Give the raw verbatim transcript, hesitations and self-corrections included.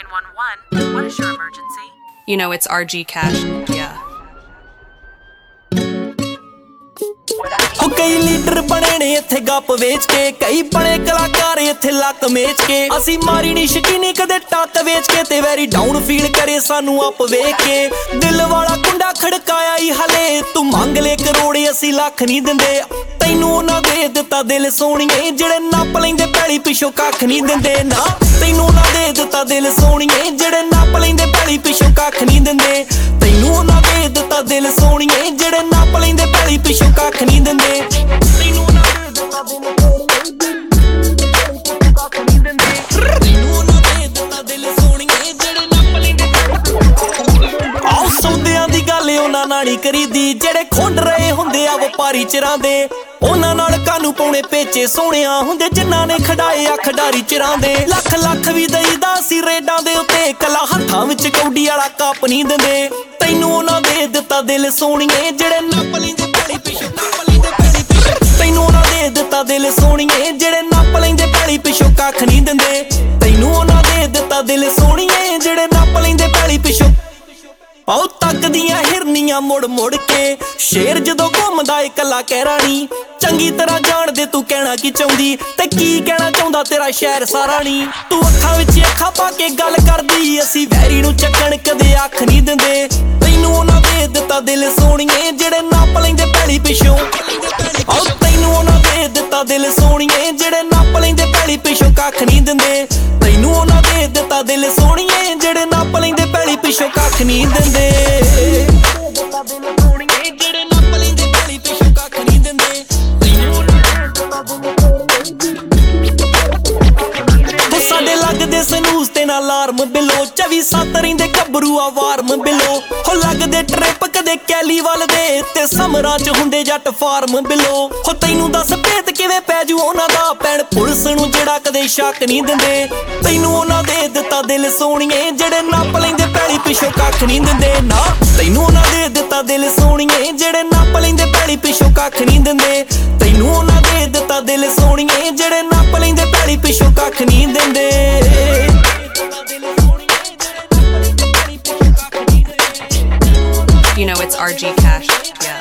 one one. What is your emergency? You know, it's R G Cash. Yeah. ਹੋ ਕਈ leader ਬਣੇ ਨੇ ਇੱਥੇ ਗੱਪ ਵੇਚ ਕੇ, ਕਈ ਬਣੇ ਕਲਾਕਾਰ ਇੱਥੇ ਲੱਕ ਮੇਚ ਕੇ। ਅਸੀਂ ਮਾਰੀ ਨੀ ਸ਼ਕੀਨੀ ਕਦੇ ਟੱਕ ਵੇਚ ਕੇ, ਤੇ ਵੈਰੀ ਡਾਊਨ ਫੀਲ ਕਰੇ ਸਾਨੂੰ ਆਪ ਵੇਖ ਕੇ। ਦਿਲ ਵਾਲਾ ਕੁੰਡਾ ਖੜਕਾਇਆ ਈ ਹਲੇ, ਤੂੰ ਮੰਗ ਲੈ ਕਰੋੜ ਅਸੀਂ ਲੱਖ ਨਹੀਂ ਦਿੰਦੇ। ਤੈਨੂੰ ਉਹਨਾਂ ਦੇ ਦਿੱਤਾ ਦਿਲ ਸੋਹਣੀਏ, ਜਿਹੜੇ ਨੱਪ ਲੈਂਦੇ ਪੈਲੀ ਪਿੱਛੋਂ ਕੱਖ ਨਹੀਂ ਦਿੰਦੇ ਨਾ। ਤੈਨੂੰ ਉਹਨਾਂ ਦੇ ਦਿੱਤਾ ਦਿਲ ਸੋਹਣੀਏ, ਜਿਹੜੇ ਨੱਪ ਲੈਂਦੇ ਪੈਲੀ ਪਿੱਛੋਂ ਕੱਖ ਨਹੀਂ ਦਿੰਦੇ। ਤੈਨੂੰ ਉਹਨਾਂ ਦੇ ਦਿੱਤਾ ਦਿਲ ਸੋਹਣੀਏ, ਜਿਹੜੇ ਨੱਪ ਲੈਂਦੇ ਪੈਲੀ ਪਿੱਛੋਂ ਕੱਖ ਨਹੀਂ ਦਿੰਦੇ। ਤੈਨੂੰ ਉਹਨਾਂ ਦੇ ਦਿੱਤਾ ਦਿਲ ਕੱਖ ਨਹੀਂ ਦਿੰਦੇ। ਤੈਨੂੰ ਉਹਨਾਂ ਦੇ ਦਿੱਤਾ ਦਿਲ ਸੋਹਣੀਏ, ਜਿਹੜੇ ਨੱਪ ਲੈਂਦੇ। ਆਹ ਸੌਦਿਆਂ ਦੀ ਗੱਲ ਉਹਨਾਂ ਨਾਲ ਨਹੀਂ ਕਰੀਦੀ, ਜਿਹੜੇ ਖੁੰਡ ਰਹੇ ਹੁੰਦੇ ਆ ਵਪਾਰੀ ਚਿਰਾਂ ਦੇ। ਉਹਨਾਂ ਨਾਲ ਕਾਨੂੰ ਪਾਉਣੇ ਪੇਚੇ ਸੋਹਣਿਆ ਹੁੰਦੇ, ਜਿਨ੍ਹਾਂ ਨੇ ਖੜਾਏ ਆ ਖਿਡਾਰੀ ਚਿਰਾਂ ਦੇ। ਲੱਖ ਲੱਖ ਵੀ ਦਈਦਾ ਸੀ ਰੇਡਾਂ ਦੇ ਉੱਤੇ, ਕਲਾ ਹੱਥਾਂ ਵਿੱਚ ਕੌਡੀ ਵਾਲਾ ਕੱਪ ਨਹੀਂ ਦਿੰਦੇ। ਤੈਨੂੰ ਉਹਨਾਂ ਦੇ ਦਿੱਤਾ ਦਿਲ ਸੋਹਣੀਏ, ਜਿਹੜੇ ਨੱਪ ਲੈਂਦੇ ਪੈਲੀ ਪਿੱਛੋਂ ਨੱਪ ਲੈਂਦੇ ਪੈਲੀ ਪਿੱਛੋਂ। ਤੈਨੂੰ ਉਹਨਾਂ ਦੇ ਦਿੱਤਾ ਦਿਲ ਸੋਹਣੀਏ, ਜਿਹੜੇ ਨੱਪ ਲੈਂਦੇ ਪੈਲੀ ਪਿੱਛੋਂ ਕੱਖ ਨਹੀਂ ਦਿੰਦੇ। ਤੈਨੂੰ ਉਹਨਾਂ ਦੇ ਦਿੱਤਾ ਦਿਲ ਸੋਹਣੀਏ, ਜਿਹੜੇ ਨੱਪ ਲੈਂਦੇ ਪੈਲੀ ਪਿੱਛੋਂ। ਆਓ ਤੱਕਦੀਆਂ ਹਿਰਨੀਆਂ ਮੁੜ ਮੁੜ ਕੇ, ਸ਼ੇਰ ਜਦੋਂ ਘੁੰਮਦਾ ਏ ਕੱਲਾ ਕਹਿਰਾ ਨੀ। ਚੰਗੀ ਤਰ੍ਹਾਂ ਜਾਣਦੇ ਤੂੰ ਕਹਿਣਾ ਕੀ ਚਾਹੁੰਦੀ, ਤੇ ਕੀ ਕਹਿਣਾ ਚਾਹੁੰਦਾ ਤੇਰਾ ਸ਼ਹਿਰ ਸਾਰਾ ਨੀ। ਤੂੰ ਅੱਖਾਂ ਵਿੱਚ ਅੱਖਾਂ ਪਾ ਕੇ ਗੱਲ ਕਰਦੀ, ਅਸੀਂ ਵੈਰੀ ਨੂੰ ਚੱਕਣ ਕਦੇ ਅੱਖ ਨਹੀਂ ਦਿੰਦੇ। ਤੈਨੂੰ ਉਹਨਾਂ ਦੇ ਦਿੱਤਾ ਦਿਲ ਸੋਹਣੀਏ, ਜਿਹੜੇ ਨੱਪ ਲੈਂਦੇ ਪੈਲੀ ਪਿੱਛੋਂ। ਆਓ ਤੈਨੂੰ ਉਹਨਾਂ ਦੇ ਦਿੱਤਾ ਦਿਲ ਸੋਹਣੀਏ, ਜਿਹੜੇ ਨੱਪ ਲੈਂਦੇ ਪੈਲੀ ਪਿੱਛੋਂ ਕੱਖ ਨਹੀਂ ਦਿੰਦੇ। ਤੈਨੂੰ ਉਹਨਾਂ ਦੇ ਦਿੱਤਾ ਦਿਲ ਸੋਹਣੀਏ, ਜਿਹੜੇ ਨੱਪ ਲੈਂਦੇ ਪੈਲੀ ਪਿੱਛੋਂ ਕੱਖ ਨਹੀਂ ਦਿੰਦੇ। ਜਿਹੜੇ ਨੱਪ ਲੈਂਦੇ ਪੈਲੀ ਪਿੱਛੋਂ ਕੱਖ ਨਹੀਂ ਦਿੰਦੇ। ਸਾਡੇ ਲੱਗਦੇ ਸਨੂਸ ਤੇ ਨਾ ਅਲਾਰਮ ਬਿਲੋ, ਚੌਵੀ ਸੱਤ ਰਹਿੰਦੇ ਗੱਭਰੂ ਆ ਵਾਰਮ ਬਿਲੋ। ਹੋ ਲੱਗਦੇ ਟ੍ਰਿਪ ਕਦੇ ਕੈਲੀ ਵੱਲ ਦੇ, ਤੇ ਸਮਰਾਂ ਚ ਹੁੰਦੇ ਜੱਟ ਫਾਰਮ ਬਿਲੋ। ਹੋ ਤੈਨੂੰ ਦੱਸ ਭੇਤ ਕਿਵੇਂ ਪੈ ਜੂ ਉਹਨਾਂ ਦਾ, ਪੈਣ ਪੁਲਿਸ ਨੂੰ ਜਿਹੜਾ ਕਦੇ ਸ਼ੱਕ ਨਹੀਂ ਦਿੰਦੇ। ਤੈਨੂੰ ਉਹਨਾਂ ਦੇ ਦਿੱਤਾ ਦਿਲ ਸੋਹਣੀਏ, ਜਿਹੜੇ ਨੱਪ ਲੈਂਦੇ ਪੈਲੀ ਪਿੱਛੋਂ ਕੱਖ ਨਹੀਂ ਦਿੰਦੇ ਨਾ। ਤੈਨੂੰ ਉਹਨਾਂ ਦੇ ਦਿੱਤਾ ਦਿਲ ਸੋਹਣੀਏ, ਜਿਹੜੇ ਨੱਪ ਲੈਂਦੇ ਪੈਲੀ ਪਿੱਛੋਂ ਕੱਖ ਨਹੀਂ ਦਿੰਦੇ। ਤੈਨੂੰ ਉਹਨਾਂ ਦੇ ਦਿੱਤਾ ਦਿਲ ਸੋਹਣੀਏ, ਜਿਹੜੇ ਨੱਪ ਲੈਂਦੇ ਪੈਲੀ ਪਿੱਛੋਂ ਕੱਖ ਨਹੀਂ ਦਿੰਦੇ। You know, it's R G Cash. Yeah.